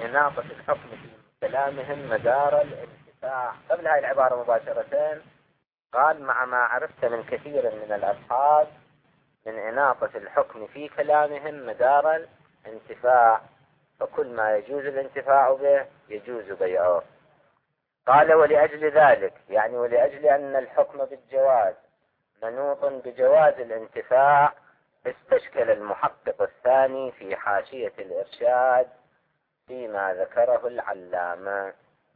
إناقة الحكم في كلامهم مدار الانتفاع. قبل هاي العبارة مباشرة قال مع ما عرفت من كثير من الأصحاب من إناقة الحكم في كلامهم مدار الانتفاع، فكل ما يجوز الانتفاع به يجوز بيعه. قال ولأجل ذلك، يعني ولأجل أن الحكم بالجواز منوط بجواز الانتفاع، استشكل المحقق الثاني في حاشية الإرشاد فيما ذكره العلامة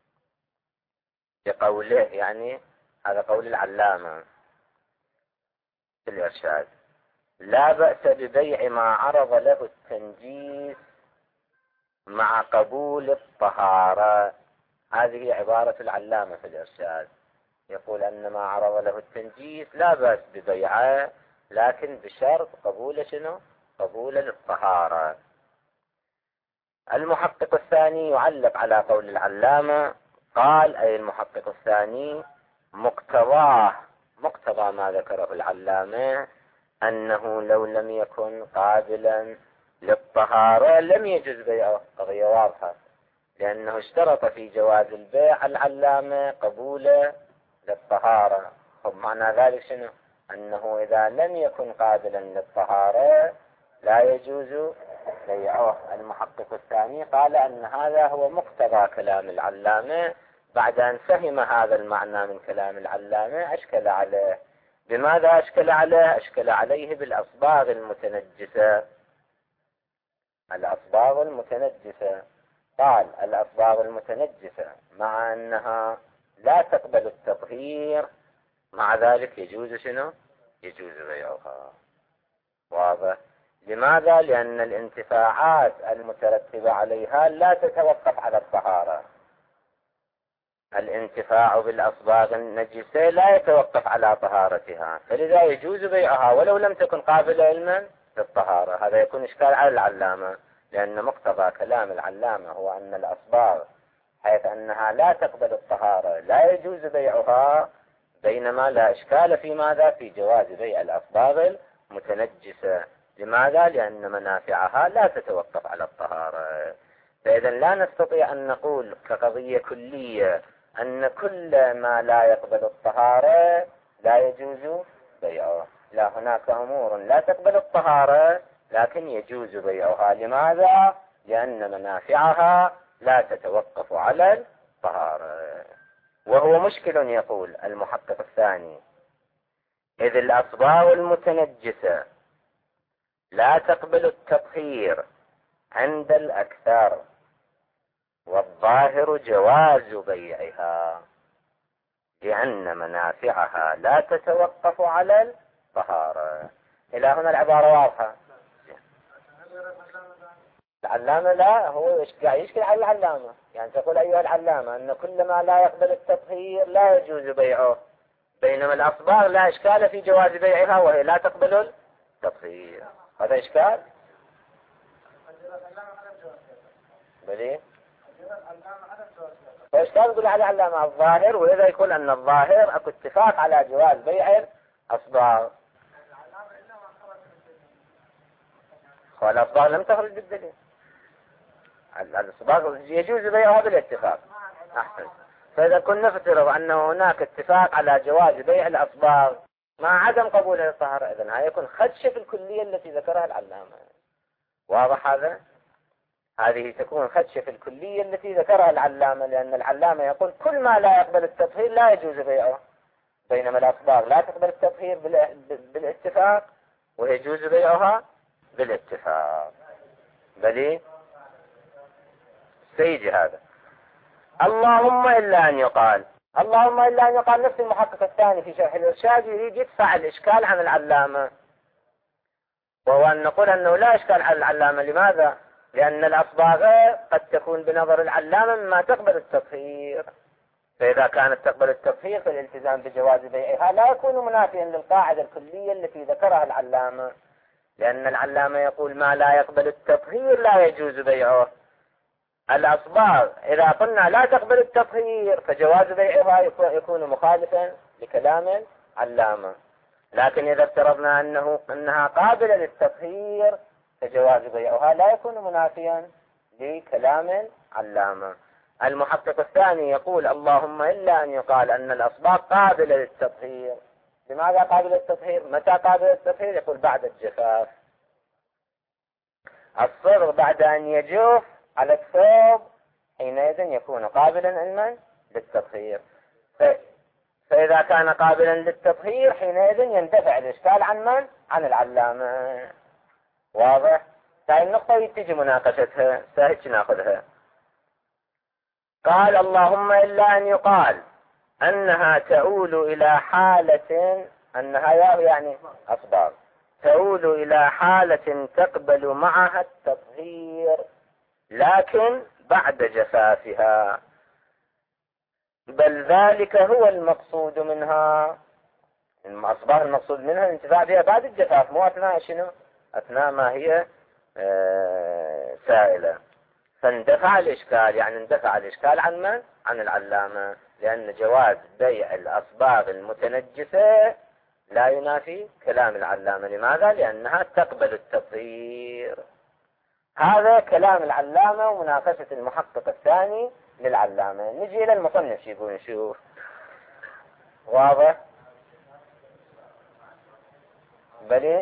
بقوله، يعني هذا قول العلامة في الإرشاد: لا بأس ببيع ما عرض له التنجيس مع قبول الطهارة. هذه عبارة العلامة في الإرشاد، يقول أن ما عرض له التنجيس لا بأس ببيعه، لكن بشرط قبول شنو؟ قبول للطهارة. المحقق الثاني يعلق على قول العلامة، قال أي المحقق الثاني مقتضى ما ذكره العلامة أنه لو لم يكن قابلا للطهارة لم يجوز بيعه. قضية واضحة، لأنه اشترط في جواز البيع العلامة قبوله للطهارة. طب معنى ذلك شنو؟ أنه إذا لم يكن قابلا للطهارة لا يجوز بيعه. المحقق الثاني قال أن هذا هو مقتضى كلام العلامة. بعد أن فهم هذا المعنى من كلام العلامة أشكل عليه. بماذا أشكل عليه؟ أشكل عليه بالأصباغ المتنجسة. الأصباغ المتنجسة، قال الأصباغ المتنجسة مع أنها لا تقبل التطهير مع ذلك يجوز شنو؟ يجوز بيعها. واضح؟ لماذا؟ لأن الانتفاعات المترتبة عليها لا تتوقف على الطهارة. الانتفاع بالأصباغ النجسة لا يتوقف على طهارتها، فلذا يجوز بيعها ولو لم تكن قابلة علما للطهارة. هذا يكون إشكال على العلامة، لأن مقتضى كلام العلامة هو أن الأصباغ حيث أنها لا تقبل الطهارة لا يجوز بيعها، بينما لا إشكال في ماذا؟ في جواز بيع الأصباغ المتنجسة. لماذا؟ لأن منافعها لا تتوقف على الطهارة. فإذا لا نستطيع أن نقول كقضية كلية أن كل ما لا يقبل الطهارة لا يجوز بيعه. لا، هناك أمور لا تقبل الطهارة لكن يجوز بيعها. لماذا؟ لأن منافعها لا تتوقف على الطهارة. وهو مشكل، يقول المحقق الثاني، إذ الأصباغ المتنجسة لا تقبل التطهير عند الأكثر، والظاهر جواز بيعها لأن منافعها لا تتوقف على الطهارة. إلى هنا العبارة واضحة. العلامة لا، هو يشكل على العلامة، يعني تقول أيها العلامة أن كل ما لا يقبل التطهير لا يجوز بيعه، بينما الأصباغ لا إشكال في جواز بيعها وهي لا تقبل التطهير. هذا إشكال؟ بلي؟ فإشكال يقول على العلامة الظاهر، وإذا يقول أن الظاهر أكو اتفاق على جواز بيع الأصباغ. والأصباغ لم تخرج بالدليل. الأصباغ يجوز بيعها بالاتفاق. أحسن. فإذا كنا نفترض أن هناك اتفاق على جواز بيع الأصباغ مع عدم قبول الطهارة، إذن هذا يكون خدشة في الكلية التي ذكرها العلامة. واضح هذا؟ هذه تكون خدشة في الكلية التي ذكرها العلامة، لأن العلامة يقول كل ما لا يقبل التطهير لا يجوز بيعه، بينما الأصباغ لا تقبل التطهير بالاتفاق ويجوز بيعها بالاتفاق. بلي سيجي هذا. اللهم إلا أن يقال نفس المحقق الثاني في شرح الإرشاد يريد يدفع الإشكال عن العلامة، وهو أن نقول أنه لا إشكال على العلامة. لماذا؟ لأن الأصباغ قد تكون بنظر العلامة مما تقبل التطهير، فإذا كانت تقبل التطهير فالالتزام بجواز بيعها لا يكون منافيا للقاعدة الكلية التي ذكرها العلامة، لأن العلامة يقول ما لا يقبل التطهير لا يجوز بيعه. الأصباغ إذا قلنا لا تقبل التطهير فجواز بيعها يكون مخالفا لكلام العلامة، لكن إذا افترضنا أنها قابلة للتطهير فجواز بيعها لا يكون منافيا لكلام العلامة. المحقق الثاني يقول اللهم إلا أن يقال أن الأصباغ قابلة للتطهير. لماذا قابلة للتطهير؟ متى قابلة للتطهير؟ يقول بعد الجفاف. الصبغ بعد أن يجف على الثوب حينئذ يكون قابلا علما للتطهير. فإذا كان قابلا للتطهير حينئذ يندفع الإشكال عن من؟ عن العلامة. واضح؟ هاي النقطة تجي مناقشتها، سهل ناخذها. قال اللهم إلا أن يقال أنها تؤول إلى حالة، أنها يعني أصباغ تؤول إلى حالة تقبل معها التطهير لكن بعد جفافها، بل ذلك هو المقصود منها. الأصباغ المقصود منها الانتفاع بها بعد الجفاف، مو أثناء شنو؟ أثناء ما هي سائلة. فاندفع الإشكال، يعني اندفع الإشكال عن من؟ عن العلامة، لأن جواز بيع الأصباغ المتنجسة لا ينافي كلام العلامة. لماذا؟ لأنها تقبل التطهير. هذا كلام العلامة ومناقشة المحقق الثاني للعلامة. نجي إلى المصنف يقول نشوف. واضح؟ بلي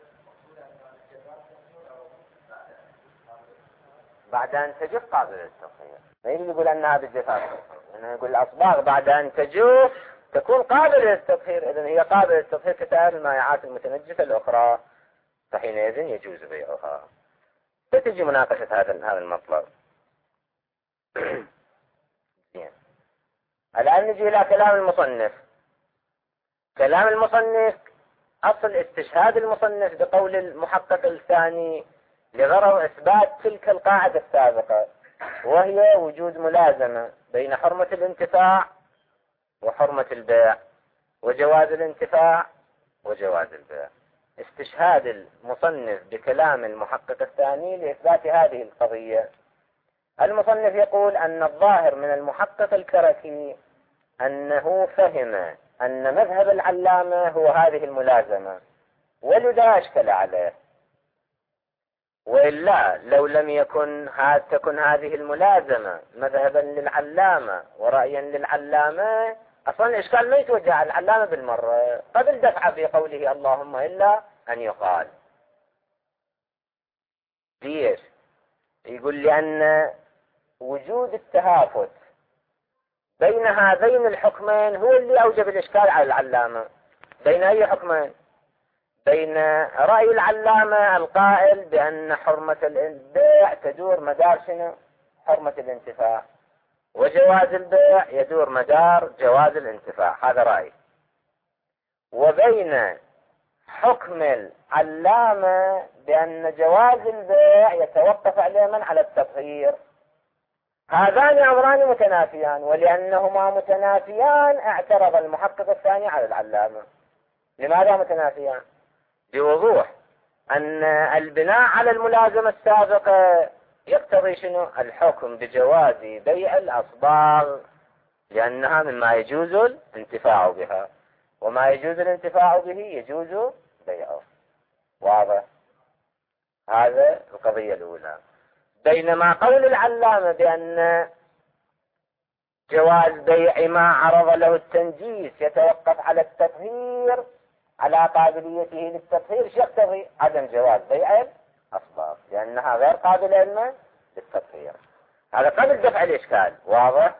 بعد أن تجف قابل للتطهير، ما يقول أنها بالجفاف، إنه يقول الأصباغ بعد أن تجف تكون قابلة للتطهير، إذن هي قابلة للتطهير كسائر المائعات المتنجسة الأخرى، فحينئذ يجوز بيعها. فتجي مناقشة هذا المطلب. الآن نجي إلى كلام المصنف. كلام المصنف أصل استشهاد المصنف بقول المحقق الثاني لغرض إثبات تلك القاعدة السابقة، وهي وجود ملازمة بين حرمة الانتفاع وحرمة البيع، وجواز الانتفاع وجواز البيع. استشهاد المصنف بكلام المحقق الثاني لإثبات هذه القضية. المصنف يقول أن الظاهر من المحقق الكركي أنه فهم أن مذهب العلامة هو هذه الملازمة، ولذا أشكل عليه. وإلا لو لم تكن هذه الملازمة مذهبا للعلامة ورأيا للعلامة، أصلا الإشكال ما يتوجه على العلامة بالمرة قبل دفع بقوله اللهم إلا أن يقال. ليش؟ يقول لأن وجود التهافت بين هذين الحكمين هو اللي أوجب الإشكال على العلامة. بين أي حكمين؟ بين رأي العلامة القائل بأن حرمة البيع تدور مدار شنو؟ حرمة الانتفاع، وجواز البيع يدور مدار جواز الانتفاع، هذا رأي. وبين حكم العلامة بأن جواز البيع يتوقف عليه من؟ على التطهير. هذان أمران متنافيان، ولأنهما متنافيان اعترض المحقق الثاني على العلامة. لماذا متنافيان؟ بوضوح أن البناء على الملازمة السابقة يقتضي شنو؟ الحكم بجواز بيع الأصباغ، لأنها مما يجوز الانتفاع بها، وما يجوز الانتفاع به يجوز بيعه. واضح؟ هذا القضية الأولى. بينما قول العلامة بأن جواز بيع ما عرض له التنجيس يتوقف على التطهير، على قابليته للتطهير، يقتضي عدم جواز بيع الأصباغ لأنها غير قابلة للتطهير. هذا قبل دفع الإشكال. واضح؟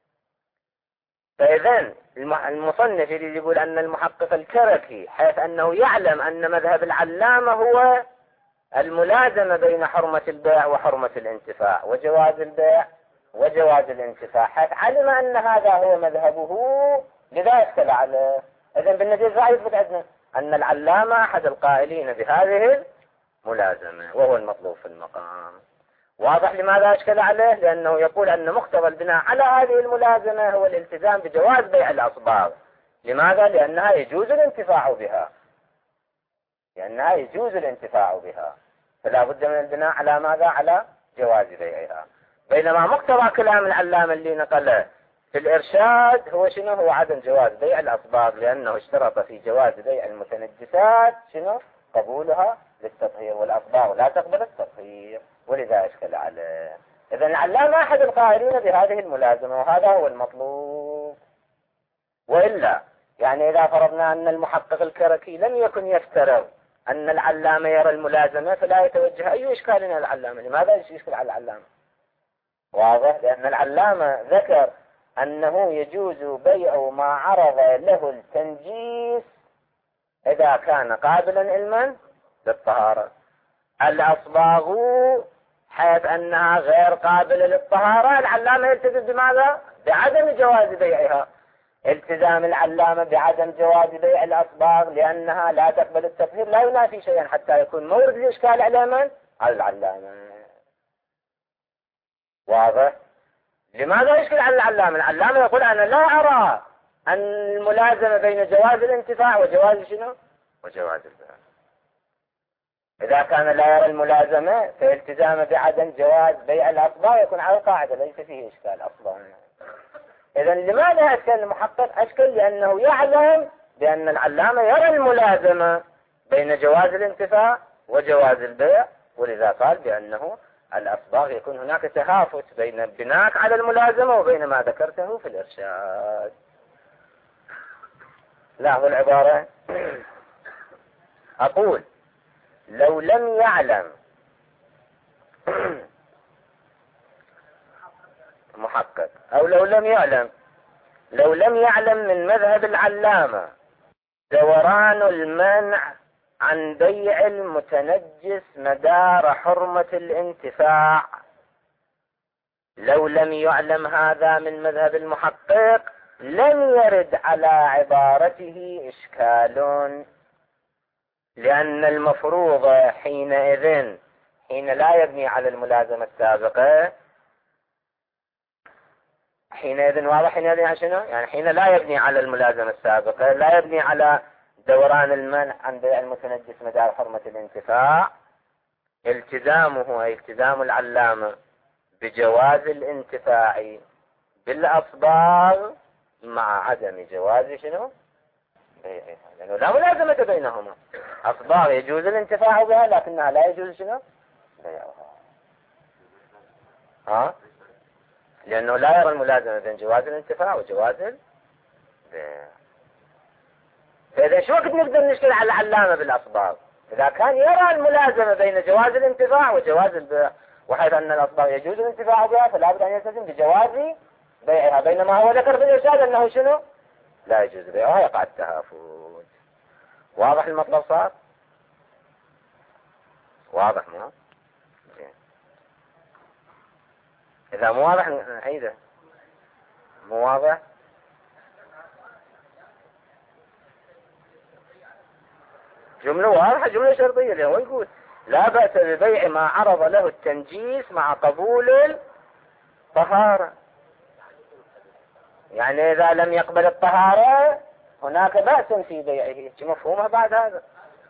فإذن المصنف يقول أن المحقق الكركي حيث أنه يعلم أن مذهب العلامة هو الملازمة بين حرمة البيع وحرمة الانتفاع، وجواز البيع وجواز الانتفاع، حيث علم أن هذا هو مذهبه لذا اشكل عليه. إذن بالنتيجة يثبت عندنا أن العلامة أحد القائلين بهذه الملازمة، وهو المطلوب في المقام. واضح لماذا أشكل عليه؟ لأنه يقول أن مقتضى البناء على هذه الملازمة هو الالتزام بجواز بيع الأصباغ. لماذا؟ لأنها يجوز الانتفاع بها، لأنها يجوز الانتفاع بها، فلا بد من البناء على ماذا؟ على جواز بيعها. بينما مقتضى كلام العلامة اللي نقله في الإرشاد هو شنو؟ هو عدم جواز بيع الأصباغ، لأنه اشترط في جواز بيع المتنجسات شنو؟ قبولها للتطهير، والأصباغ لا تقبل التطهير. ولذا أشكل عليه. إذا العلامة أحد القائلين بهذه الملازمة، وهذا هو المطلوب. وإلا يعني إذا فرضنا أن المحقق الكركي لم يكن يفترض أن العلامة يرى الملازمة، فلا يتوجه أي إشكال إلى العلامة. لماذا يشكل على العلامة؟ واضح، لأن العلامة ذكر أنه يجوز بيع ما عرض له التنجيس إذا كان قابلا علما للطهارة. الأصباغ حيث أنها غير قابلة للطهارة، العلامة يلتزم بماذا؟ بعدم جواز بيعها. التزام العلامة بعدم جواز بيع الأصباغ لأنها لا تقبل التطهير لا ينافي شيئا حتى يكون مورد الإشكال على من؟ على العلامة. واضح؟ لماذا يشكل على العلامة؟ العلامة يقول أنا لا أرى أن الملازمة بين جواز الانتفاع وجواز شنو؟ وجواز البيع. إذا كان لا يرى الملازمة فالتزامه بعدم جواز بيع الأصباغ يكون على القاعدة، ليس فيه إشكال أصلا. إذا لماذا أشكل المحقق؟ أشكل لأنه يعلم بأن العلامة يرى الملازمة بين جواز الانتفاع وجواز البيع، ولذا قال بأنه الأصباغ يكون هناك تهافت بين بناء على الملازمة وبين ما ذكرته في الإرشاد. لاحظوا العبارة. أقول لو لم يعلم محقق، أو لو لم يعلم من مذهب العلامة دوران المنع عن بيع المتنجس مدار حرمة الانتفاع، لو لم يعلم هذا من مذهب المحقق لم يرد على عبارته إشكال، لأن المفروض حينئذ حين لا يبني على الملازمة السابقة، حينئذ واضح حينئذ يعني شنو؟ يعني حين لا يبني على الملازمة السابقة، لا يبني على دوران المنع عن بيع المتنجس مدار حرمة الانتفاع، التزامه أي التزام العلامة بجواز الانتفاع بالأصباغ مع عدم جواز شنو؟ بيعها، لأنه لا ملازمة بينهما. أصباغ يجوز الانتفاع بها لكنها لا يجوز شنو؟ بيعها. لأنه لا يرى الملازمة بين جواز الانتفاع وجواز البيع. فإذا شو وقت نقدر نشكل على العلامة بالأصباغ؟ إذا كان يرى الملازمة بين جواز الانتفاع وجواز البيع، وحيث أن الأصباغ يجوز الانتفاع بها فلا بد أن يلتزم بجواز بيعها، بينما هو ذكر في الإرشاد أنه شنو؟ لا يجوز بيعها، يقع التهافت. واضح المطلب صار؟ واضح ما؟ إذا مو واضح نعيده. مو واضح؟ جملة واضحة، جملة شرطية، اللي هو يقول لا بأس ببيع ما عرض له التنجيس مع قبول الطهارة. يعني إذا لم يقبل الطهارة هناك بأس في بيعه. مفهومه بعد هذا؟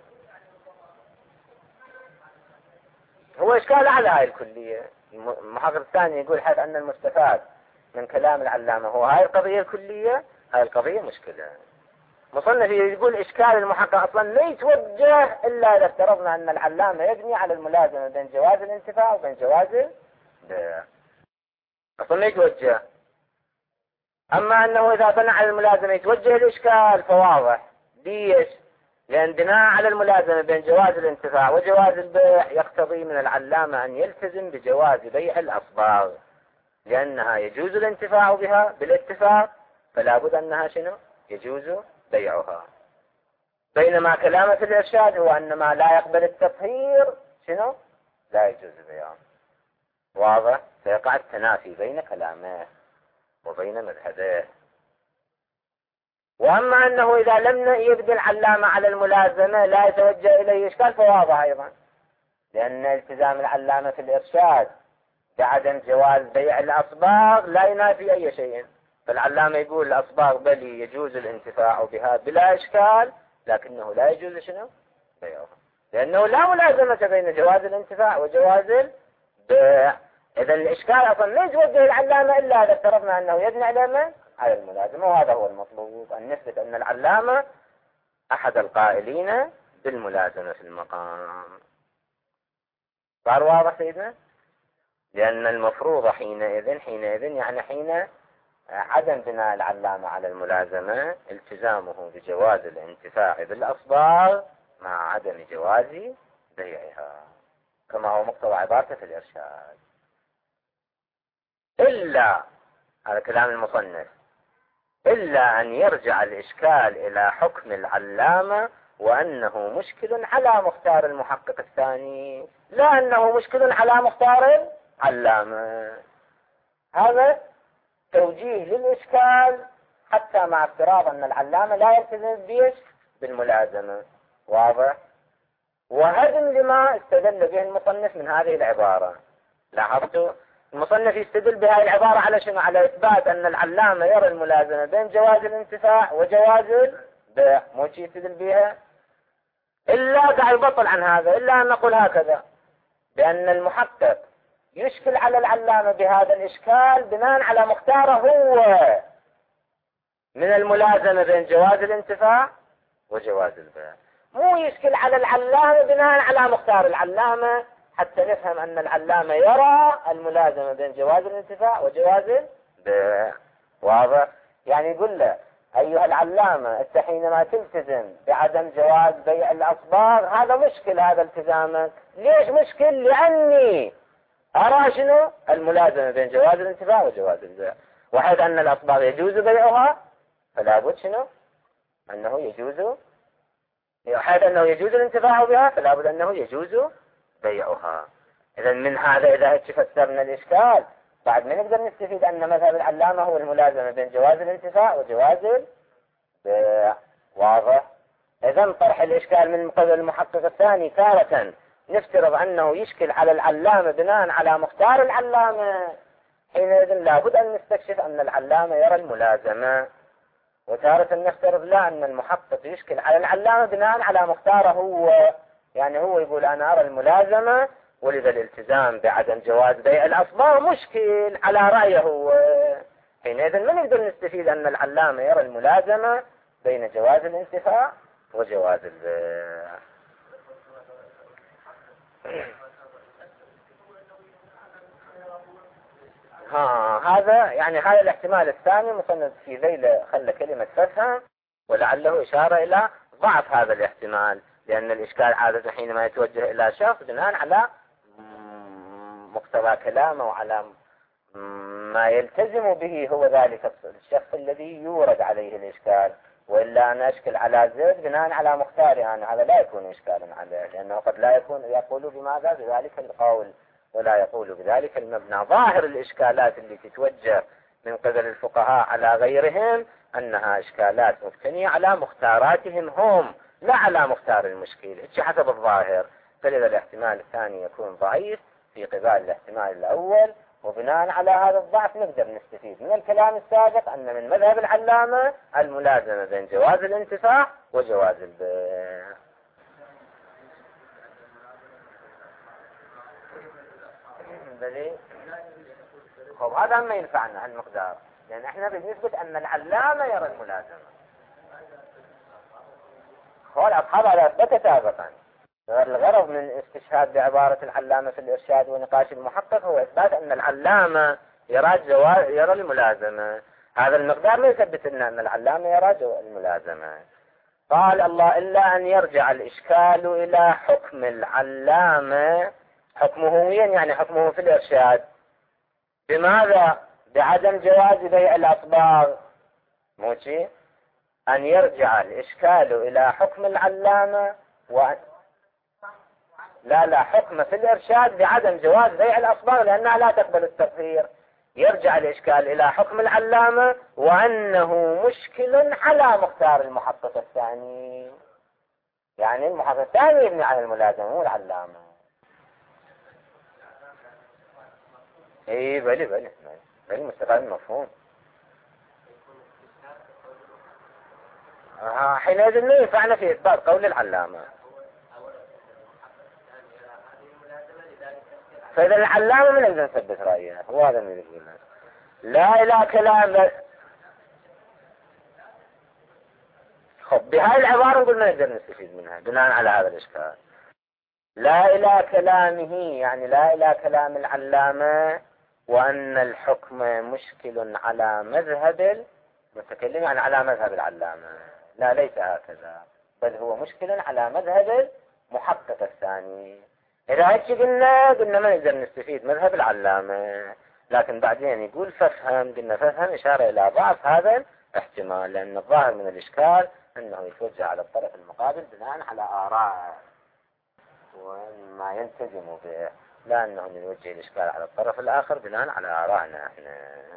هو إشكال على هاي الكلية. المحقق الثاني يقول حيث أن المستفاد من كلام العلامة هو هاي القضية الكلية، هاي القضية مشكلة. مصنف يقول إشكال المحقق أصلا لا يتوجه إلا إذا افترضنا أن العلامة يبني على الملازمة بين جواز الانتفاع وبين جواز البيع. أصلا لا يتوجه. أما أنه إذا بنى على الملازمة يتوجه الإشكال فواضح. ليش؟ لأن بناء على الملازمة بين جواز الانتفاع وجواز البيع يقتضي من العلامة أن يلتزم بجواز بيع الأصباغ، لأنها يجوز الانتفاع بها بالاتفاق، فلا بد أنها شنو؟ يجوز بيعها. بينما كلامة الإرشاد هو أن ما لا يقبل التطهير شنو؟ لا يجوز بيعه. واضح؟ سيقع التنافي بين كلامه وبين مذهبه. وأما أنه إذا لم يبدي العلامة على الملازمة لا يتوجه إليه إشكال فواضح أيضا، لأن التزام العلامة في الإرشاد بعدم جواز بيع الأصباغ لا ينافي أي شيء. فالعلامة يقول الأصباغ بل يجوز الانتفاع بها بلا إشكال، لكنه لا يجوز شنو؟ بيعها، لأنه لا ملازمة بين جواز الانتفاع وجواز البيع. إذا الإشكال أصلا لا يتوجه العلامة إلا إذا افترضنا أنه يبني على الملازمة، وهذا هو المطلوب، أن نثبت أن العلامة أحد القائلين بالملازمة في المقام. صار واضح سيدنا؟ لأن المفروض حينئذ يعني حين عدم بناء العلامة على الملازمة التزامه بجواز الانتفاع بالأصباغ مع عدم جواز بيعها، كما هو مقتضى عبارته في الإرشاد. إلا، هذا كلام المصنف، إلا أن يرجع الإشكال إلى حكم العلامة وأنه مشكل على مختار المحقق الثاني، لا أنه مشكل على مختار العلامة. هذا توجيه للإشكال حتى مع افتراض أن العلامة لا يلتزم بيش بالملازمة. واضح؟ وهدم لما استدل به المصنف من هذه العبارة. لاحظتوا المصنف يستدل بهذه العبارة على شنو؟ على إثبات أن العلامة يرى الملازمة بين جواز الانتفاع وجواز البيع، مو شيء يستدل بها. إلا قاعد يبطل عن هذا، إلا أن نقول هكذا بأن المحقق يشكل على العلامة بهذا الإشكال بناء على مختاره هو من الملازمة بين جواز الانتفاع وجواز البيع، مو يشكل على العلامة بناء على مختار العلامة، حتى نفهم أن العلامة يرى الملازمة بين جواز الانتفاع وجواز البيع. واضح؟ يعني يقول له أيها العلامة أنت حينما تلتزم بعدم جواز بيع الأصباغ هذا مشكل، هذا التزامك. ليش مشكل؟ لأني أرى شنو؟ الملازمة بين جواز الانتفاع وجواز البيع، وحيث أن الأصباغ يجوز بيعها فلا بد شنو؟ أنه يجوز، حيث أنه يجوز الانتفاع بها فلا بد أنه يجوز بيعها. إذا من هذا إذا فسرنا الإشكال بعد ما نقدر نستفيد أن مذهب العلامة هو الملازمة بين جواز الانتفاع وجواز البيع. واضح؟ إذا طرح الإشكال من قبل المحقق الثاني تارة نفترض أنه يشكل على العلامة بناء على مختار العلامة، حينئذ لابد أن نستكشف أن العلامة يرى الملازمة، وتارة نفترض لا أن المحقق يشكل على العلامة بناء على مختاره هو، يعني هو يقول أنا أرى الملازمة ولذا الالتزام بعدم جواز بيع الأصباغ مشكل على رأيه هو. حينئذ ما نقدر نستفيد أن العلامة يرى الملازمة بين جواز الانتفاع وجواز البيع. هذا يعني هذا الاحتمال الثاني مصنف في ذيل خلى كلمة فسها، ولعله إشارة إلى ضعف هذا الاحتمال، لأن الإشكال عادة حينما يتوجه إلى شخص بناء على مقتضى كلامه وعلى ما يلتزم به هو ذلك الشخص الذي يورد عليه الإشكال، وإلا أن أشكل على زيد بناء على مختاري أنا، هذا لا يكون إشكالا عليه، لأنه قد لا يكون يقول بماذا بذلك القول ولا يقول بذلك المبنى. ظاهر الإشكالات اللي تتوجه من قبل الفقهاء على غيرهم أنها إشكالات مبتنية على مختاراتهم هم لا على مختار المشكل، حسب الظاهر. فلذا الاحتمال الثاني يكون ضعيف في قبال الاحتمال الأول، وبناء على هذا الضعف نقدر نستفيد من الكلام السابق أن من مذهب العلامة الملازمة بين جواز الانتفاع وجواز البيع. خب هذا ما ينفعنا هالمقدار، لأن احنا بنثبت أن العلامة يرى الملازمة. هو الأصحاب على أثبت سابقا. الغرض من استشهاد بعبارة العلامة في الإرشاد ونقاش المحقق هو إثبات أن العلامة يرى الملازمة. هذا المقدار ما يثبت لنا أن العلامة يرى الملازمة. قال الله إلا أن يرجع الإشكال إلى حكم العلامة. حكمه وين؟ يعني حكمه في الإرشاد. بماذا؟ بعدم جواز بيع الأصباغ. موشي أن يرجع الإشكال إلى حكم العلامة لا حكم في الإرشاد بعدم جواز بيع الأصباغ لأنها لا تقبل التطهير. يرجع الإشكال إلى حكم العلامة وأنه مشكل على مختار المحقق الثاني. يعني المحقق الثاني يبني على الملازمة مو العلامة. اي بلي مستفاد مفهوم. حينئذ ما ينفعنا في إثبات قول العلامة. فإذا العلامة من نقدر نثبت رأيها، هو هذا اللي يقولنا. لا إله كلام. خب بهاي العبارة نقول ما نقدر نستفيد منها بناء على هذا الإشكال. لا إلى كلامه، يعني لا إلى كلام العلامة، وأن الحكم مشكل على مذهب المتكلم، يعني على مذهب العلامة. لا، ليس هكذا، بل هو مشكل على مذهب المحقق الثاني. إذا هيك قلنا ما نقدر نستفيد مذهب العلامة، لكن بعدين يقول فافهم، قلنا فافهم إشارة إلى ضعف هذا الاحتمال، لأن الظاهر من الإشكال أنه يتوجه على الطرف المقابل بناء على آراء وما يلتزم به، لا أنه يوجه الإشكال على الطرف الآخر بناء على آرائنا احنا.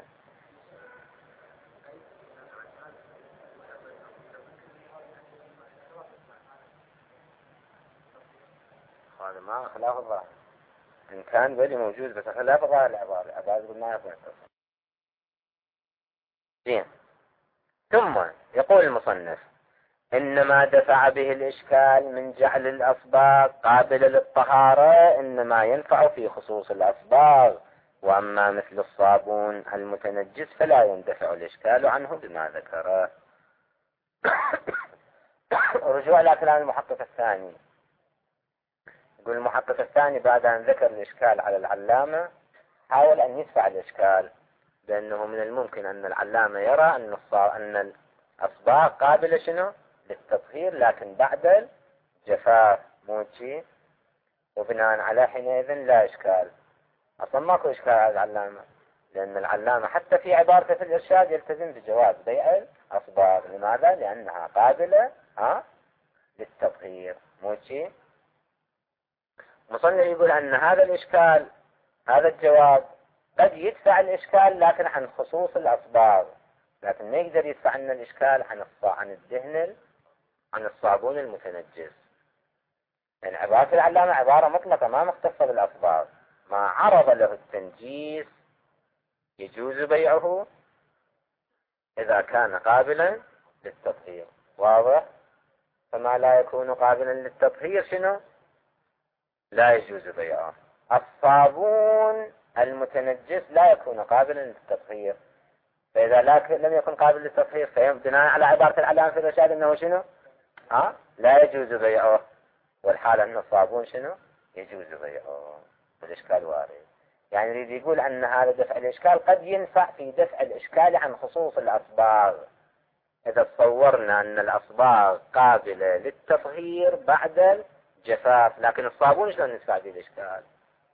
هذا ما خلاف الظاهر، إن كان بدي موجود بس خلاف ظاهر العبارة، يقول ما يكون. زين. ثم يقول المصنف: إنما دفع به الإشكال من جعل الأصباغ قابلة للطهارة إنما ينفع في خصوص الأصباغ، وأما مثل الصابون المتنجس فلا يندفع الإشكال عنه بما ذكره. رجوع إلى كلام المحقق الثاني. يقول المحقق الثاني بعد أن ذكر الإشكال على العلامة حاول أن يدفع الإشكال، لأنه من الممكن أن العلامة يرى أن الأصباغ قابلة شنو؟ للتطهير، لكن بعد الجفاف موجي، وبناء على حينئذ لا إشكال. أصلا ماكو إشكال على العلامة، لأن العلامة حتى في عبارته في الإرشاد يلتزم بجواز بيع الأصباغ. لماذا؟ لأنها قابلة للتطهير موجي. مصنف يقول أن هذا الإشكال، هذا الجواب قد يدفع الإشكال لكن عن خصوص الأصباغ، لكن ما يقدر يدفع لنا الإشكال عن الدهن، عن الصابون المتنجس. يعني عبارة العلامة عبارة مطلقة ما مختصة بالأصباغ. ما عرض له التنجيس يجوز بيعه إذا كان قابلا للتطهير، واضح؟ فما لا يكون قابلا للتطهير شنو؟ لا يجوز بيعه. الصابون المتنجس لا يكون قابلا للتطهير، فإذا لم يكن قابل للتطهير فبناء على عبارة العلامة في الإرشاد أنه شنو؟ لا يجوز بيعه، والحالة أن الصابون شنو؟ يجوز بيعه. الإشكال وارد. يعني يريد يقول أن هذا دفع الإشكال قد ينفع في دفع الإشكال عن خصوص الأصباغ، إذا تصورنا أن الأصباغ قابلة للتطهير بعد الجفاف، لكن الصابون شلون ندفع به الإشكال؟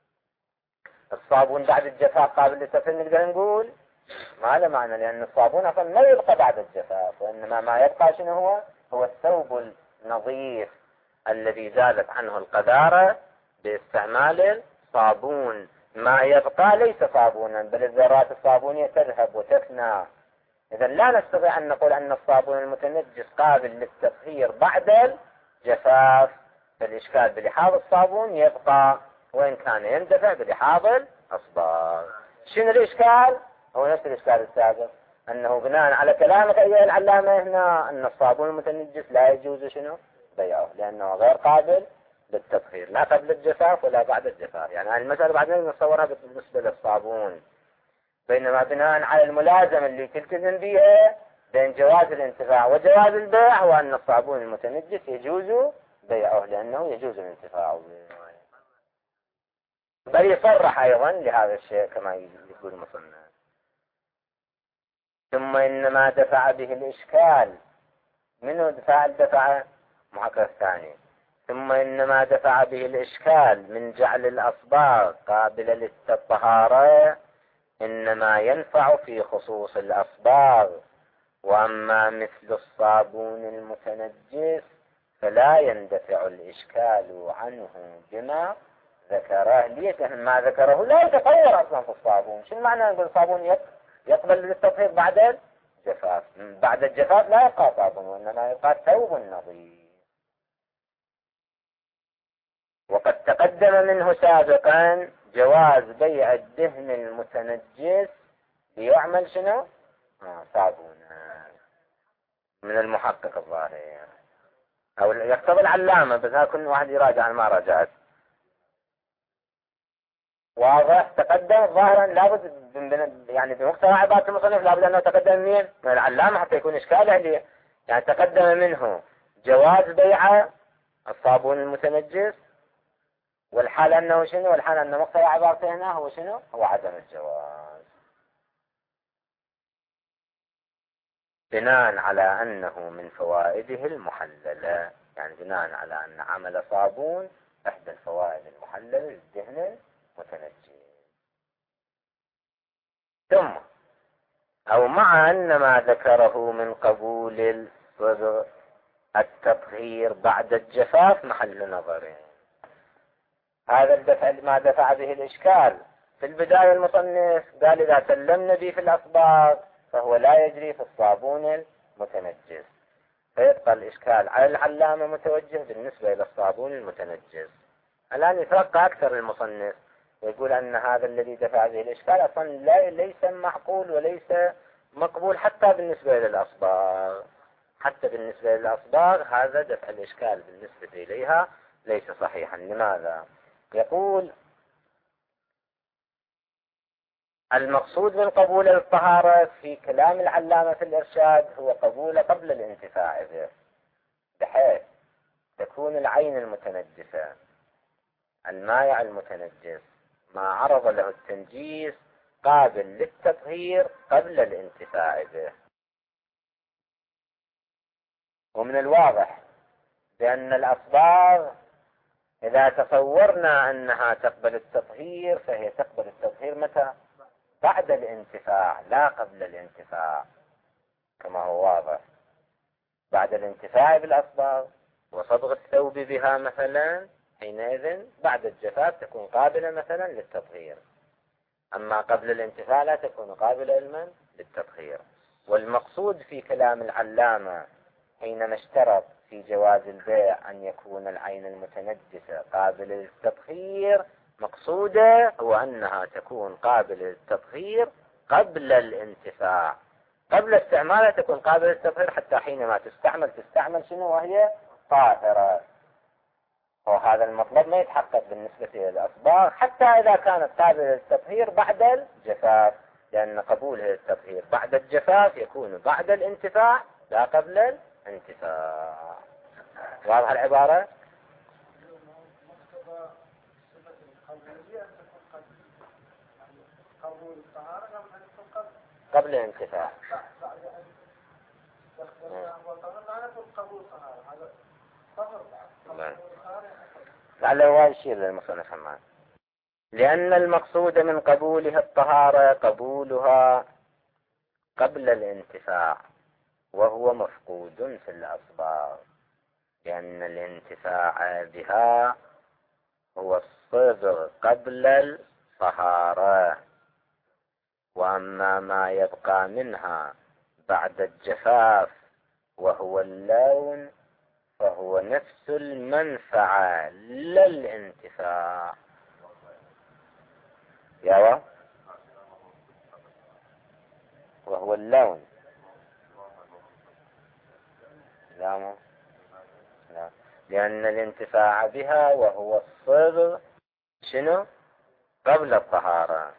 الصابون بعد الجفاف قابل للتطهير، نقدر نقول ما له معنى، لأن الصابون أصلا ما يبقى بعد الجفاف، وإنما ما يبقى شنو هو الثوب النظيف الذي زالت عنه القذارة باستعمال الصابون. ما يبقى ليس صابونا، بل الذرات الصابونية تذهب وتفنى. إذا لا نستطيع أن نقول أن الصابون المتنجس قابل للتطهير بعد الجفاف، فالإشكال بلحاظ الصابون يبقى، وإن كان يندفع بلحاظ الأصباغ. شنو الإشكال؟ هو نفس الإشكال السابق، أنه بناء على كلامك أيها العلامة هنا أن الصابون المتنجس لا يجوز شنو؟ بيعه، لأنه غير قابل للتطهير، لا قبل الجفاف ولا بعد الجفاف. يعني هذه المسألة بعدين نصورها بالنسبة للصابون، بينما بناء على الملازمة اللي تلتزم بها بين جواز الانتفاع وجواز البيع هو أن الصابون المتنجس يجوز بيعه، لأنه يجوز الانتفاع به. بل يصرح أيضا لهذا الشيء كما يقول المصنف: ثم إنما دفع به الإشكال. منه دفع محقق الثاني. ثم إنما دفع به الإشكال من جعل الأصباغ قابلة للطهارة إنما ينفع في خصوص الأصباغ، وأما مثل الصابون المتنجس فلا يندفع الإشكال عنه بما ذكره. ليش؟ ما ذكره لا يتطور أصلا في الصابون. شو معنى نقول الصابون يقبل للتطهير بعد الجفاف؟ بعد الجفاف لا يبقى صابون، وإنما يبقى ثوب نظيف. وقد تقدم منه سابقا جواز بيع الدهن المتنجس ليعمل شنو؟ صابون من المحقق الظاهر، أو يقتضي العلامة، بس ها كل واحد يراجع عن ما راجعت. واضح؟ تقدم ظاهرا لابد يعني بمقتضى عبارة المصنف لابد أنه تقدم من العلامة حتى يكون إشكال عليه. يعني تقدم منه جواز بيع الصابون المتنجس والحال أنه شنو؟ والحال أن مقتضى عبارته هنا هو شنو؟ هو عدم الجواز، بناء على أنه من فوائده المحللة، يعني بناء على أن عمل صابون إحدى الفوائد المحللة للدهن المتنجس. ثم أو مع أن ما ذكره من قبول الصبغ التطهير بعد الجفاف محل نظر. هذا الدفع ما دفع به الإشكال في البداية المصنف قال إذا سلمنا به في الأصباغ فهو لا يجري في الصابون المتنجس، فيبقى الإشكال على العلامة متوجه بالنسبة إلى الصابون المتنجس. الآن يترقى أكثر المصنف ويقول أن هذا الذي دفع به الإشكال أصلا ليس معقول وليس مقبول حتى بالنسبة إلى الأصباغ، حتى بالنسبة للأصباغ هذا دفع الإشكال بالنسبة إليها ليس صحيحا. لماذا؟ يقول المقصود من قبول الطهارة في كلام العلامة في الإرشاد هو قبول قبل الانتفاع به، بحيث تكون العين المتنجسة المائع المتنجس ما عرض له التنجيس قابل للتطهير قبل الانتفاع به. ومن الواضح بأن الأصباغ إذا تصورنا أنها تقبل التطهير فهي تقبل التطهير متى؟ بعد الانتفاع لا قبل الانتفاع، كما هو واضح. بعد الانتفاع بالأصباغ وصبغ الثوب بها مثلا حينئذ بعد الجفاف تكون قابلة مثلا للتطهير، أما قبل الانتفاع لا تكون قابلة علما للتطهير. والمقصود في كلام العلامة حينما اشترط في جواز البيع أن يكون العين المتنجسة قابلة للتطهير مقصوده هو أنها تكون قابلة للتطهير قبل الانتفاع، قبل استعمالها تكون قابلة للتطهير حتى حينما تستعمل شنو وهي طاهرة. وهذا المطلب ما يتحقق بالنسبة للأصباغ حتى إذا كانت قابلة للتطهير بعد الجفاف، لأن قبولها للتطهير بعد الجفاف يكون بعد الانتفاع لا قبل الانتفاع. واضح العبارة؟ قبل الانتفاع. لعله هو يشير للمصنف معه. لأن المقصود من قبولها الطهارة قبولها قبل الانتفاع وهو مفقود في الأصباغ، لأن الانتفاع بها هو الصبغ قبل الطهارة، وأما ما يبقى منها بعد الجفاف وهو اللون فهو نفس المنفعة للانتفاع. وهو اللون لا، لأن الانتفاع بها وهو الصبغ شنو؟ قبل الطهارة،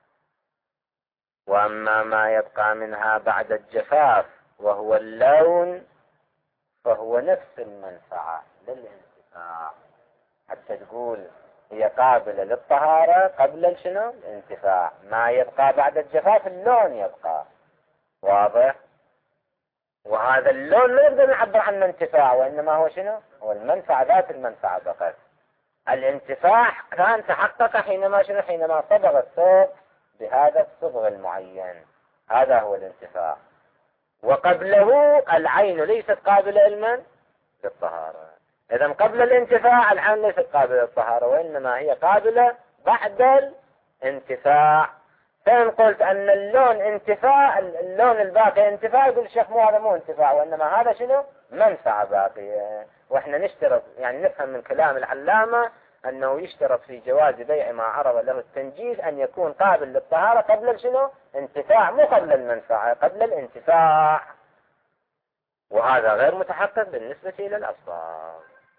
وأما ما يبقى منها بعد الجفاف وهو اللون فهو نفس المنفعة للانتفاع، حتى تقول هي قابلة للطهارة قبل شنو؟ الانتفاع. ما يبقى بعد الجفاف اللون يبقى. واضح؟ وهذا اللون لا نقدر نعبر عنه انتفاع، وإنما هو شنو؟ هو المنفعة، ذات المنفعة فقط. الانتفاع كان تحقق حينما شنو؟ حينما صبغ الثوب بهذا الصبغ المعين، هذا هو الانتفاع. وقبله العين ليست قابلة علما للطهارة. إذا قبل الانتفاع العين ليست قابلة للطهارة، وإنما هي قابلة بعد الانتفاع. فإن قلت أن اللون انتفاع، اللون الباقي انتفاع، يقول الشيخ مو هذا مو انتفاع، وإنما هذا شنو؟ منفعة باقية. وإحنا نشترط يعني نفهم من كلام العلامة أنه يشترط في جواز بيع ما عرض له التنجيز أن يكون قابل للطهارة قبل شنو؟ انتفاع، مو قبل المنفعة، قبل الانتفاع. وهذا غير متحقق بالنسبة إلى الأصباغ.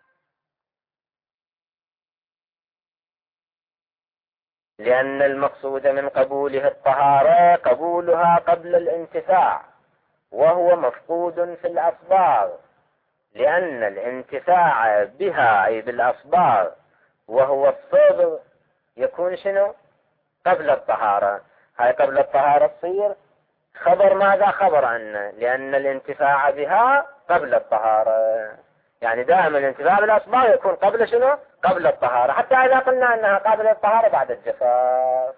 لأن المقصود من قبولها الطهارة قبولها قبل الانتفاع وهو مفقود في الأصباغ، لأن الانتفاع بها أي بالأصباغ وهو الصبغ يكون شنو؟ قبل الطهارة. هاي قبل الطهارة تصير خبر ماذا؟ خبر عنه، لأن الانتفاع بها قبل الطهارة. يعني دائما الانتفاع بالأصباغ يكون قبل شنو؟ قبل الطهارة، حتى إذا قلنا أنها قبل الطهارة بعد الجفاف،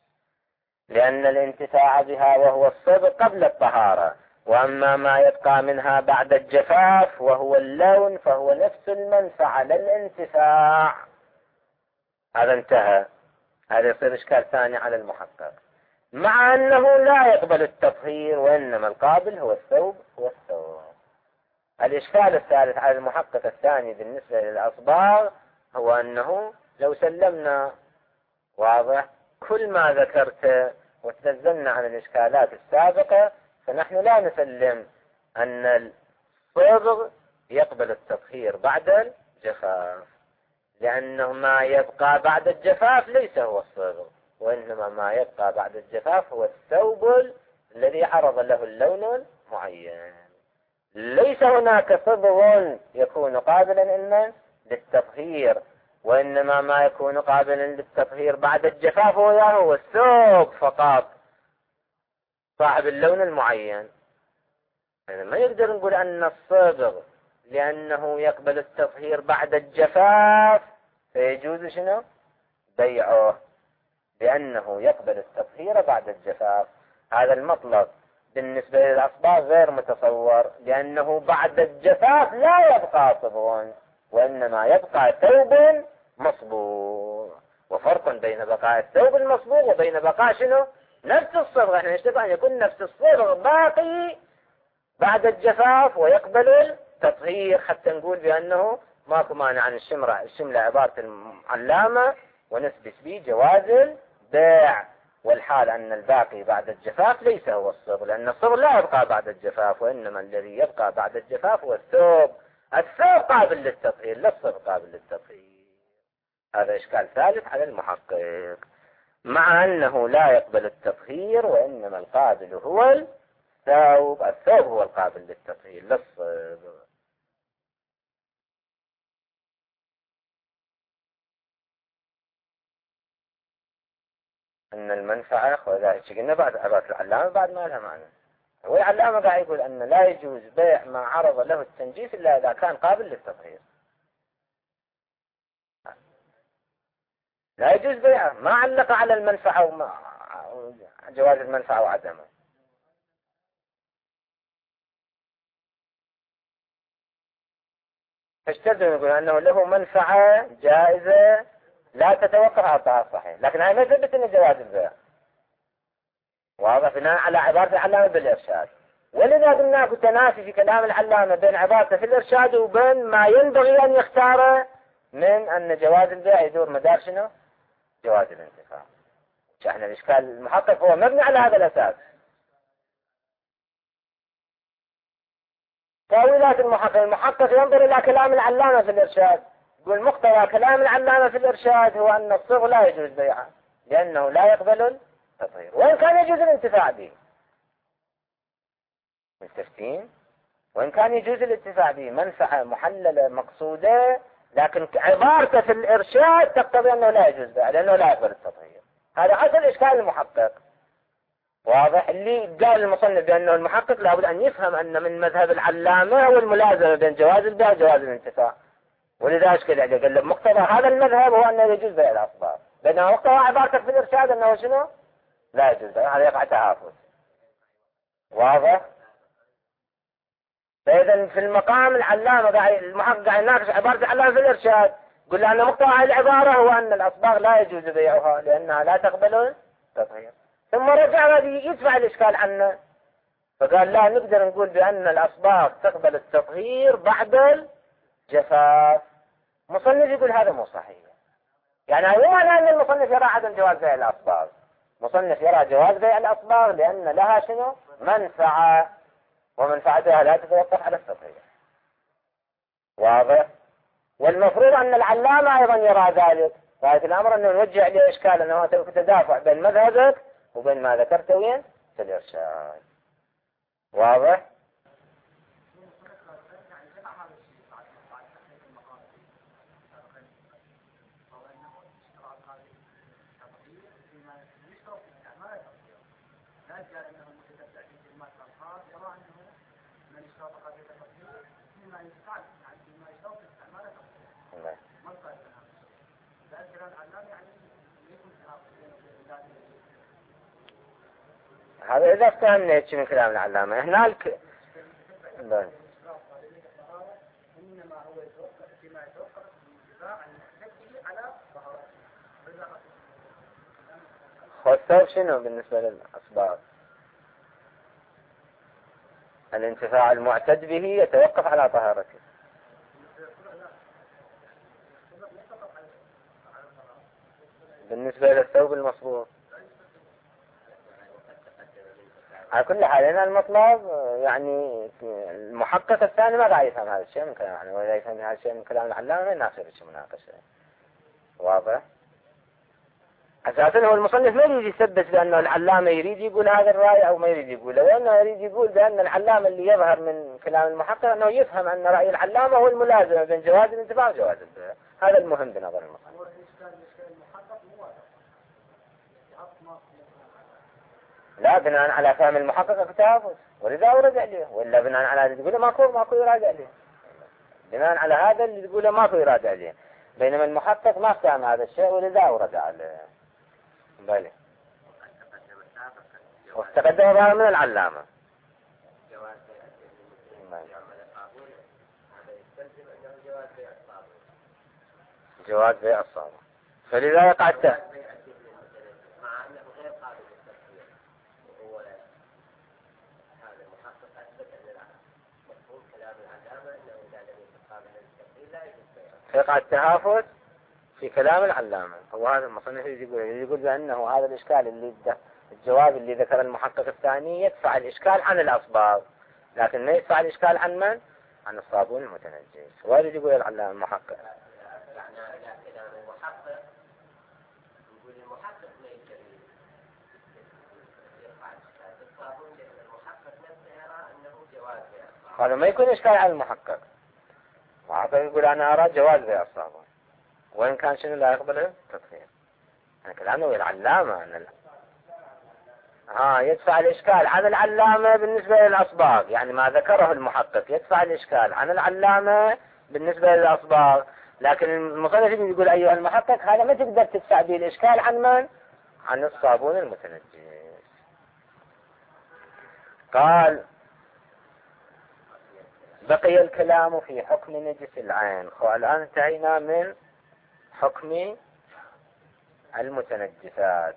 لأن الانتفاع بها وهو الصبغ قبل الطهارة. وأما ما يبقى منها بعد الجفاف وهو اللون فهو نفس المنفعة للانتفاع. هذا انتهى. هذا يصير إشكال ثاني على المحقق، مع أنه لا يقبل التطهير وإنما القابل هو الثوب. الإشكال الثالث على المحقق الثاني بالنسبة للأصباغ هو أنه لو سلمنا واضح كل ما ذكرته وتنزلنا عن الإشكالات السابقة، فنحن لا نسلم أن الصبغ يقبل التطهير بعد الجفاف، لأنه ما يبقى بعد الجفاف ليس هو الصبغ، وإنما ما يبقى بعد الجفاف هو الثوب الذي عرض له اللون المعين. ليس هناك صبغ يكون قابلا إلا للتطهير، وإنما ما يكون قابلا للتطهير بعد الجفاف هو الثوب فقط صاحب اللون المعين. يعني ما يقدر نقول أن الصبغ لأنه يقبل التطهير بعد الجفاف فيجوز شنو؟ بيعه، لأنه يقبل التطهير بعد الجفاف. هذا المطلب بالنسبة للأصباغ غير متصور، لأنه بعد الجفاف لا يبقى صبغ وإنما يبقى ثوب مصبوغ، وفرق بين بقاء الثوب المصبوغ وبين بقاء شنو؟ نفس الصبغ. احنا نشتغل أن يكون نفس الصبغ باقي بعد الجفاف ويقبل التطهير، حتى نقول بأنه ماكو مانع عن الشملة عبارة العلامة ونثبت به جواز البيع، والحال أن الباقي بعد الجفاف ليس هو الصبغ، لأن الصبغ لا يبقى بعد الجفاف، وإنما الذي يبقى بعد الجفاف هو الثوب. الثوب قابل للتطهير لا الصبغ قابل للتطهير. هذا إشكال ثالث على المحقق، مع أنه لا يقبل التطهير وإنما القابل هو الثوب. الثوب هو القابل للتطهير لا الصبغ. أن المنفعة وذلك قلنا بعد عبارة العلامة بعد ما لها معنى. هو العلامة قاعد يقول أن لا يجوز بيع ما عرض له التنجيس إلا إذا كان قابل للتطهير. لا يجوز بيعه، ما علق على المنفعة وما جواز المنفعة وعدمه. فاشتدوا يقول أنه له منفعة جائزة لا تتوقف على الطهارة الصحيح، لكن هذا ما يثبت أن جواز البيع. واضح بناء على عبارة العلامة بالإرشاد. ولذا قلنا أكو تنافي في كلام العلامة بين عبارته في الإرشاد وبين ما ينبغي أن يختاره من أن جواز البيع يدور مدار شنو؟ جواز الانتفاع. احنا الإشكال المحقق هو مبني على هذا الأساس. تأويلات المحقق ينظر إلى كلام العلامة في الإرشاد، يقول مقتضى كلام العلامة في الإرشاد هو أن الصبغ لا يجوز بيعه لأنه لا يقبل التطهير، وإن كان يجوز الانتفاع به. متفقين؟ وإن كان يجوز الانتفاع به منفعة محللة مقصودة، لكن عبارته في الإرشاد تقتضي أنه لا يجوز بيعه لأنه لا يقبل التطهير. هذا أصل إشكال المحقق. واضح؟ اللي قال المصنف بأنه المحقق لابد أن يفهم أن من مذهب العلامة هو الملازمة بين جواز البيع وجواز الانتفاع، ولذا أشكل عليه قال له مقتضى هذا المذهب هو أنه يجوز بيع الأصباغ، بينما مقتضى عبارتك في الإرشاد أنه شنو؟ لا يجوز بيع. هذا يقع تهافت. واضح؟ فإذا في المقام العلامة المحقق قاعد يناقش عبارة العلامة في الإرشاد، يقول له أن مقتضى هذه العبارة هو أن الأصباغ لا يجوز بيعها لأنها لا تقبل التطهير. ثم رجع يدفع الإشكال عنه، فقال لا نقدر نقول بأن الأصباغ تقبل التطهير بعد الجفاف. مصنف يقول هذا مو صحيح. يعني هو معنى أن المصنف يرى عدم جواز بيع الأصباغ. مصنف يرى جواز بيع الأصباغ لأن لها شنو؟ منفعة، ومنفعتها لا تتوقف على التطهير. واضح؟ والمفروض أن العلامة أيضا يرى ذلك. فهذا الأمر أنه نوجه إليه إشكال أنه تدافع بين مذهبك وبين ما ذكرته وين؟ في الإرشاد. واضح؟ هذا إذا افتهمنا هيك من كلام العلامة هناك. والسبب شنو بالنسبة للأسباب؟ الانتفاع المعتد به يتوقف على طهارته. بالنسبة للثوب المصبوغ على كل حال هنا المطلب يعني المحقق الثاني ما قاعد يفهم هذا الشيء من كلام يعني، وإذا يفهم هذا الشيء من كلام العلامة ما يناسب الشيء مناقشة. واضح؟ أساسا هو المصنف ما يريد يثبت بأنه العلامة يريد يقول هذا الرأي أو ما يريد يقوله، لأنه يريد يقول بأن العلامة اللي يظهر من كلام المحقق أنه يفهم أن رأي العلامة هو الملازمة بين جواز الانتفاع وجواز البيع. هذا المهم بنظر المصنف. لا بناء على فهم المحقق كتابه ولذا ورد عليه، ولا بناء على هذا تقوله ماكو يراد عليه. بناء على هذا اللي تقوله ماكو يراد عليه، بينما المحقق ما فهم هذا الشيء ولذا ورد عليه. بلى واستقدم ظاهر من العلامة. جواز بيع الصابون، فلذا يقع يقع التهافت في كلام العلامة. هو هذا المصنف يقول بأنه هذا الإشكال اللي الجواب اللي ذكر المحقق الثاني يدفع الإشكال عن الأسباب، لكن ما يدفع الإشكال عن من؟ عن الصابون المتنجس. وهذا يقول العلامة المحقق. هذا ما يكون إشكال على المحقق. المحقق يقول أنا أرى جواز بيع الصابون وإن كان شنو لا يقبله تطهير. أنا كلامه العلامة أن يدفع الإشكال عن العلامة بالنسبة للأصباغ، يعني ما ذكره المحقق يدفع الإشكال عن العلامة بالنسبة للأصباغ، لكن المصنف يقول أيها المحقق هذا ما تقدر تدفع به الإشكال عن من؟ عن الصابون المتنجس. قال بقي الكلام في حكم نجس العين. الآن انتهينا من حكم المتنجسات.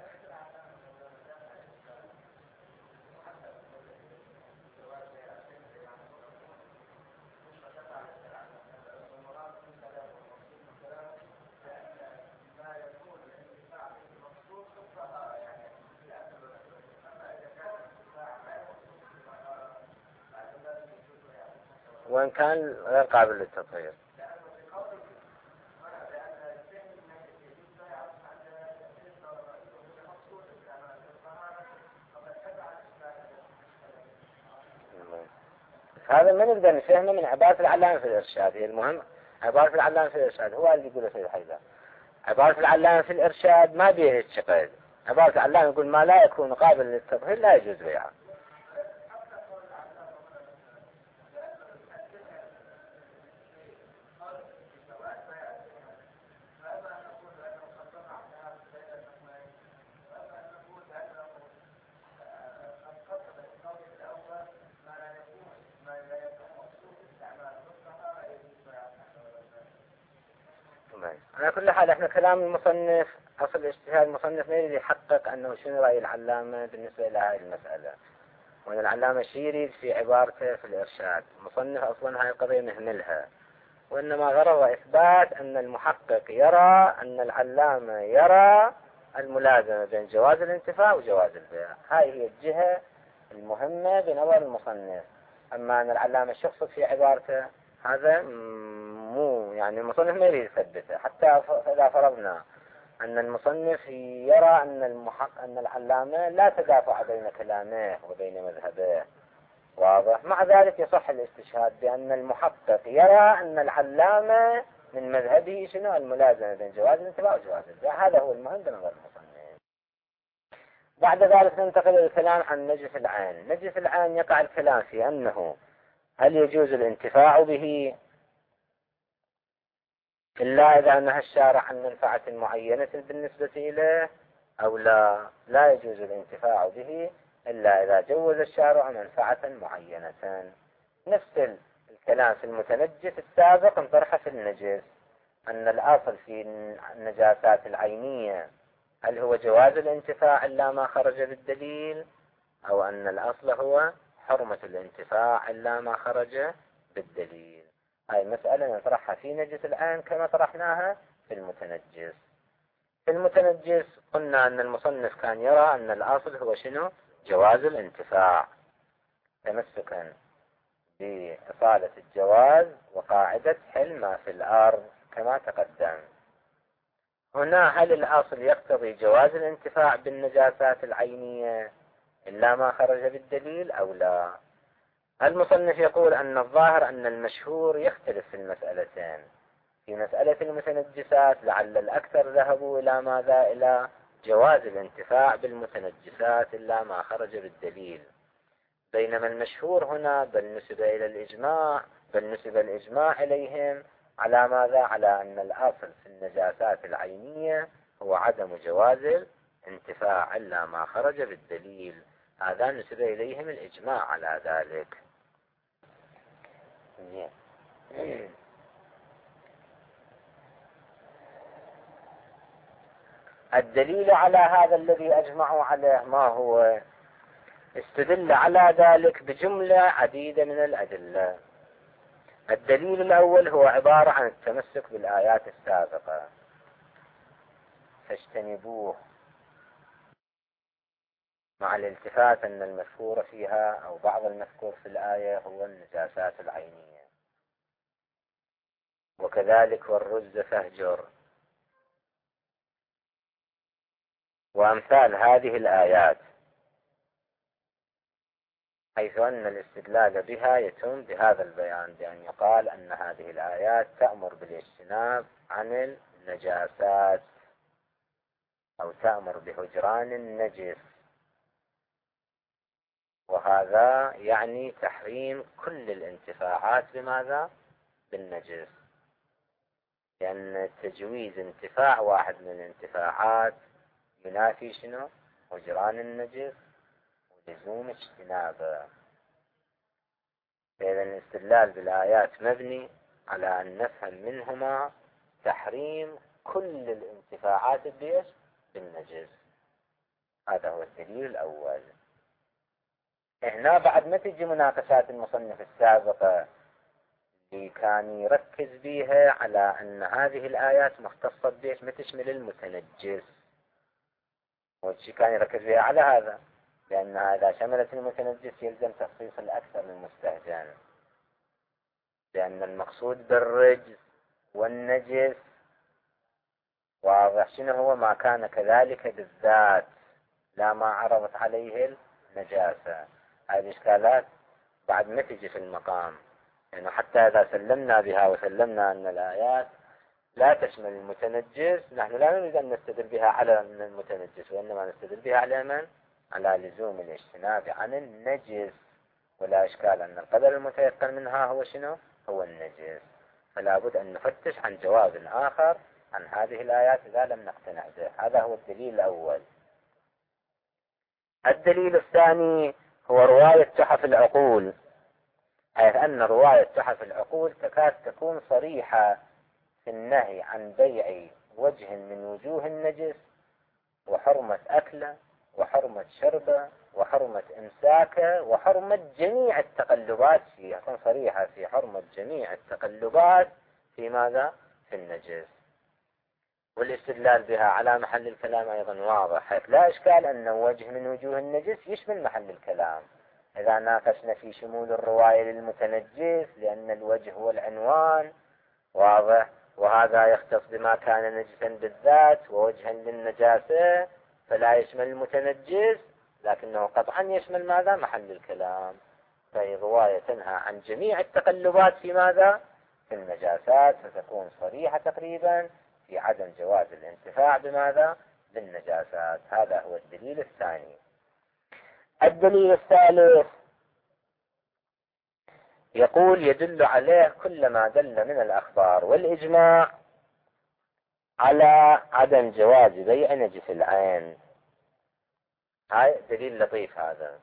وإن كان غير قابل للتطهير. هذا ما نقدر نفهمه من عبارة العلامة في الإرشاد. هي المهم عبارة العلامة في الإرشاد هو اللي يقوله سيد حيدر. عبارة العلامة في الإرشاد ما بيه هيك قيد. عبارة العلامة يقول ما لا يكون قابل للتطهير لا يجوز بيعه. على كل حال احنا كلام المصنف اصل اجتهاد المصنف ما يريد يحقق انه شنو رأي العلامة بالنسبة الى هذه المسألة، وان العلامة شي يريد في عبارته في الارشاد. المصنف اصلا هاي القضية مهملها، وانما غرض اثبات ان المحقق يرى ان العلامة يرى الملازمة بين جواز الانتفاع وجواز البيع. هاي هي الجهة المهمة بنظر المصنف. اما ان العلامة يقصد في عبارته هذا مو يعني المصنف ما يريد يثبته. حتى إذا فرضنا أن المصنف يرى أن العلامة لا تدافع بين كلامه وبين مذهبه، واضح، مع ذلك يصح الاستشهاد بأن المحقق يرى أن العلامة من مذهبه شنو الملازمة بين جواز الانتفاع وجواز البيع. هذا هو المهم بنظر المصنف. بعد ذلك ننتقل إلى الكلام عن نجس العين. نجس العين يقع الكلام في أنه هل يجوز الانتفاع به إلا إذا نهى الشارع عن منفعة معينة بالنسبة إليه، أو لا يجوز الانتفاع به إلا إذا جوز الشارع منفعة معينة. نفس الكلام في المتنجس السابق انطرح في النجس، أن الأصل في النجاسات العينية هل هو جواز الانتفاع إلا ما خرج بالدليل، أو أن الأصل هو حرمة الانتفاع إلا ما خرج بالدليل. هاي مسألة نطرحها في نجس العين كما طرحناها في المتنجس. في المتنجس قلنا أن المصنف كان يرى أن الأصل هو شنو؟ جواز الانتفاع، تمسكا بإصالة الجواز وقاعدة حل ما في الأرض كما تقدم. هنا هل الأصل يقتضي جواز الانتفاع بالنجاسات العينية إلا ما خرج بالدليل أو لا؟ المصنف يقول أن الظاهر أن المشهور يختلف في المسألتين. في مسألة المتنجسات لعل الأكثر ذهبوا إلى ماذا؟ إلى جواز الانتفاع بالمتنجسات إلا ما خرج بالدليل، بينما المشهور هنا بل نسب الإجماع إليهم على ماذا؟ على أن الأصل في النجاسات العينية هو عدم جواز الانتفاع إلا ما خرج بالدليل. هذا نسب إليهم الإجماع على ذلك. الدليل على هذا الذي أجمعوا عليه ما هو؟ استدل على ذلك بجملة عديدة من الأدلة. الدليل الأول هو عبارة عن التمسك بالآيات السابقة، فاجتنبوه، مع الالتفات أن المذكور فيها أو بعض المذكور في الآية هو النجاسات العينية. وكذلك والرز فاهجر، وأمثال هذه الآيات، حيث أن الاستدلال بها يتم بهذا البيان، بأن يقال أن هذه الآيات تأمر بالاجتناب عن النجاسات أو تأمر بهجران النجس، وهذا يعني تحريم كل الانتفاعات بماذا؟ بالنجس، لأن تجويز انتفاع واحد من الانتفاعات ينافي شنو؟ هجران النجس ولزوم اجتنابه. فإذا الاستدلال بالآيات مبني على أن نفهم منهما تحريم كل الانتفاعات بالنجس. هذا هو الدليل الأول. هنا بعد ما تجي مناقشات المصنف السابقة اللي كان يركز بيها على أن هذه الآيات مختصة بيش ما تشمل المتنجس، والشي كان يركز بيها على هذا، لأن إذا شملت المتنجس يلزم تخصيص الأكثر من المستهجن، لأن المقصود بالرجز والنجس واضح شنو هو؟ ما كان كذلك بالذات، لا ما عرضت عليه النجاسة. هذه الإشكالات بعد ما تجي في المقام، يعني حتى إذا سلمنا بها وسلمنا أن الآيات لا تشمل المتنجس، نحن لا نريد أن نستدل بها على المتنجس، وإنما نستدل بها على من؟ على لزوم الاجتناب عن النجس. ولا إشكال أن القدر المتيقن منها هو شنو؟ هو النجس. فلا بد أن نفتش عن جواب آخر عن هذه الآيات إذا لم نقتنع به. هذا هو الدليل الأول. الدليل الثاني هو رواية تحف العقول، حيث أن رواية تحف العقول تكاد تكون صريحة في النهي عن بيع وجه من وجوه النجس، وحرمة أكله، وحرمة شربه، وحرمة إمساكه، وحرمة جميع التقلبات فيه. تكون صريحة في حرمة جميع التقلبات في ماذا؟ في النجس. والاستدلال بها على محل الكلام أيضا واضح، حيث لا إشكال أن وجه من وجوه النجس يشمل محل الكلام إذا ناقشنا في شمول الرواية للمتنجس، لأن الوجه هو العنوان واضح، وهذا يختص بما كان نجسا بالذات ووجها للنجاسة، فلا يشمل المتنجس، لكنه قطعا يشمل ماذا؟ محل الكلام. فهي رواية تنهى عن جميع التقلبات في ماذا؟ في النجاسات، فتكون صريحة تقريبا في عدم جواز الانتفاع بماذا؟ بالنجاسات. هذا هو الدليل الثاني. الدليل الثالث يقول يدل عليه كل ما دل من الأخبار والإجماع على عدم جواز بيع نجس العين. هاي دليل لطيف هذا.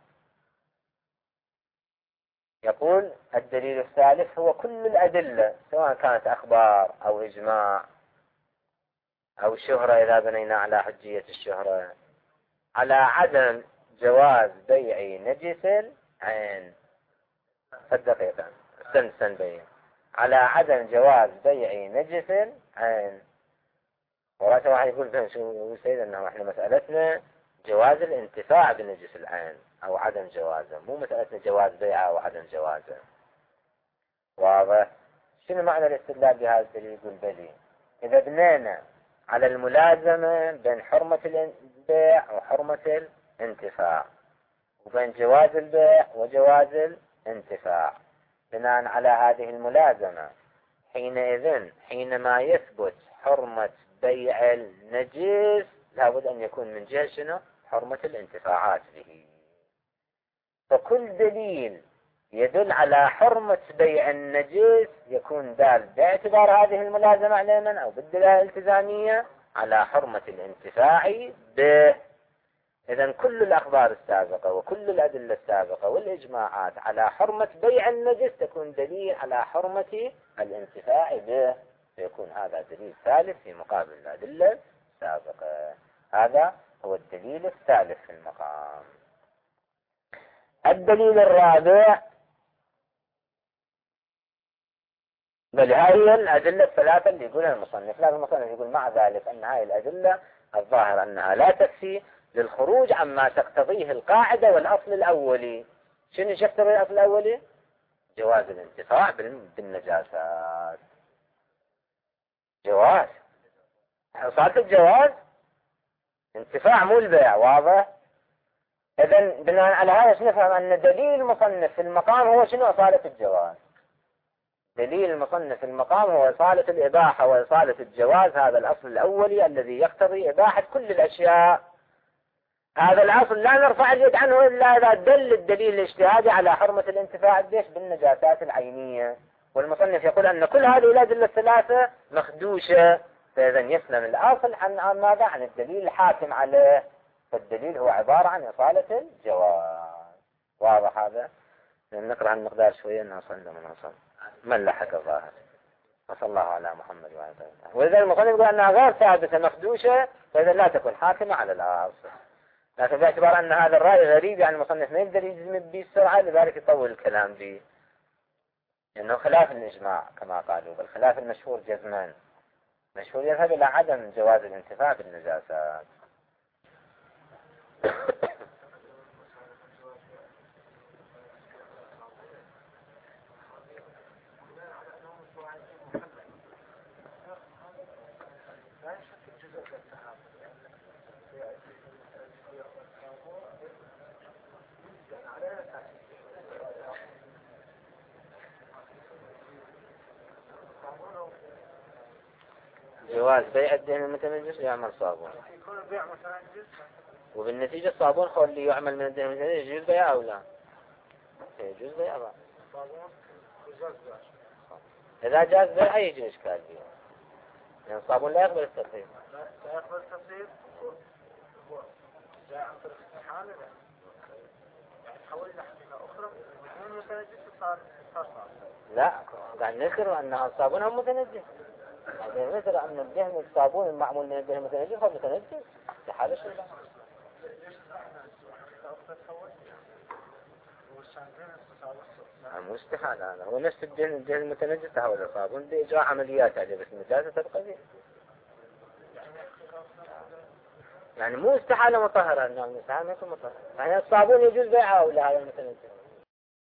يقول الدليل الثالث هو كل الأدلة سواء كانت أخبار أو إجماع أو شهرة إذا بنينا على حجية الشهرة على عدم جواز بيع نجس العين. صدقيقا سن بيع على عدم جواز بيع نجس العين. ورأسه واحد يقول فهم شو سيد أنه احنا مسألتنا جواز الانتفاع بنجس العين أو عدم جوازه، مو مسألتنا جواز بيعه أو عدم جوازه. واضح؟ شنو معنى الاستدلال بهذا الدليل؟ يقول بلي إذا بنينا على الملازمة بين حرمة البيع وحرمة الانتفاع وبين جواز البيع وجواز الانتفاع، بناء على هذه الملازمة حينما يثبت حرمة بيع النجس لابد أن يكون من جهة شنو؟ حرمة الانتفاعات به. فكل دليل يدل على حرمة بيع النجس يكون دال باعتبار هذه الملازمة علما أو بالدلالة الالتزامية على حرمة الانتفاع به. إذن كل الأخبار السابقة وكل الأدلة السابقة والإجماعات على حرمة بيع النجس تكون دليل على حرمة الانتفاع به، فيكون هذا دليل ثالث في مقابل الأدلة السابقة. هذا هو الدليل الثالث في المقام. الدليل الرابع، بل هذه الأدلة الثلاثة اللي يقولها المصنف، لكن المصنف يقول مع ذلك أن هذه الأدلة الظاهر أنها لا تكفي للخروج عما تقتضيه القاعدة والأصل الأولي. شنو يقتضي الأصل الأولي؟ جواز الانتفاع بالنجاسات. جواز صارت الجواز انتفاع مو البيع. واضح؟ إذن بناء على هذا نفهم أن دليل المصنف في المقام هو شنو؟ أصالة الجواز. دليل المصنف في المقام هو إصالة الإباحة وإصالة الجواز، هذا الأصل الأولي الذي يقتضي إباحة كل الأشياء. هذا الأصل لا نرفع اليد عنه إلا إذا دل الدليل الاجتهادي على حرمة الانتفاع بالنجاسات العينية. والمصنف يقول أن كل هذه الأدلة الثلاثة مخدوشة، فإذا يسلم الأصل عن ماذا؟ عن الدليل الحاكم عليه. فالدليل هو عبارة عن إصالة الجواز. واضح هذا؟ نقرأ عن المقدار شوية نصل لما نصل من لحق الظاهر. وصلى الله على محمد وعلى آله. ولذلك المصنف يقول أنها غير ثابتة مخدوشة، فإذا لا تكون حاكمة على الأصل. لكن باعتبار أن هذا الرأي غريب يعني المصنف ما يقدر يجزم به بسرعة، لذلك يطول الكلام به، لأنه خلاف الإجماع كما قالوا، بل خلاف المشهور جزمان. مشهور يذهب إلى عدم جواز الانتفاع بالنجاسات. جواز بيع الدهن المتنجس يعمل صابون، يكون البيع متنجس وبالنتيجة الصابون هو اللي يعمل من الدهن المتنجس. يجوز بيعه أو لا؟ يجوز بيعه. صابون وجاز بيع. إذا جاز بيعه يجي إشكال فيه، لأن الصابون لا يقبل التصريف. لا يقبل التصريف. هو جاء عن طريق استحالة، يعني تحول إلى حقيقة أخرى من متنجس صار صابون. لا، قاعد نذكر أن الصابون هو متنجس. يعني مثل أن الدهن الصابون المعمول من الدهن المتنجس هو متنجس في حالة شو لا؟ مو استحالة هذا، هو نفس الدهن المتنجس تحول إلى صابون بإجراء عمليات عليه، بس النجاسة تبقى فيه. يعني مو استحالة مطهرة، إنه المستحالة ما يكون مطهر. يعني الصابون يجوز بيعه ولا هذا المتنجس؟